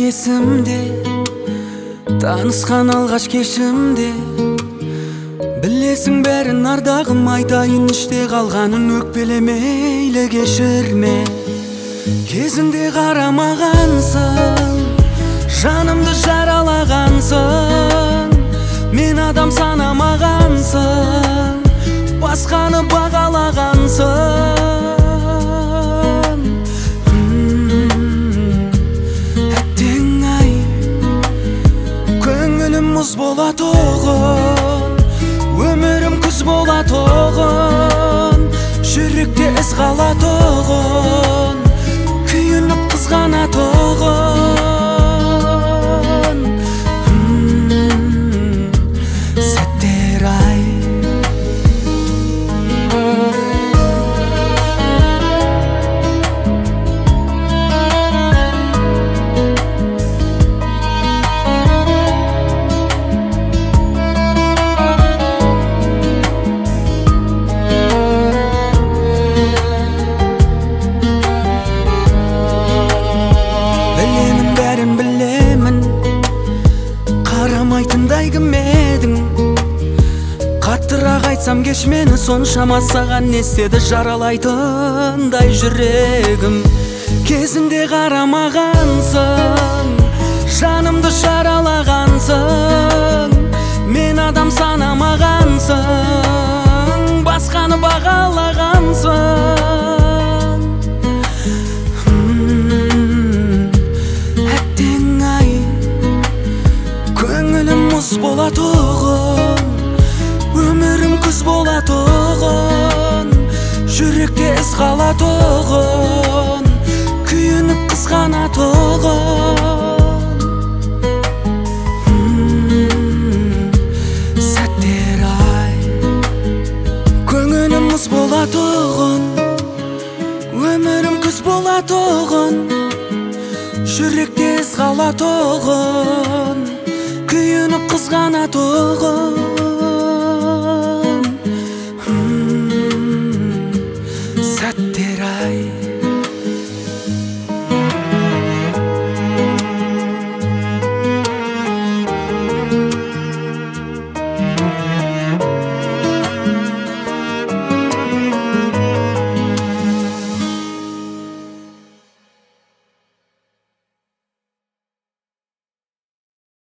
есімде, танысқан алғаш кешімде. Білесің бәрін ардағым, айтайын іште қалғанын, өкпелемейлі кешірме. Кезінде қарамағансың, жанымды жаралағансың, мен адам санамағансың, басқаны бағалағансың. Әттең ай, көңілім мұз бола тоғын, өмірім күз бола тоғын, жүректе із қала тоғын, күйініп қызғана тоғын. Сәттер ай, қарамайтындай кім едің? Қаттырақ айтсам кеш мені, соншама саған не істеді жаралайтындай жүрегім. Кезінде қарамағансың, жанымды жаралағансың, мен адам санамағансың, басқаны бағалағансың. Мұз бола тоғын, өмірім күз бола тоғын, жүректе із қала тоғын, күйініп қызғана тоғын. Сәттер ай, көңілім мұз бола тоғын, өмірім күз бола тоғын, жүректе із қала тоғын, күйініп қызғана тоғын.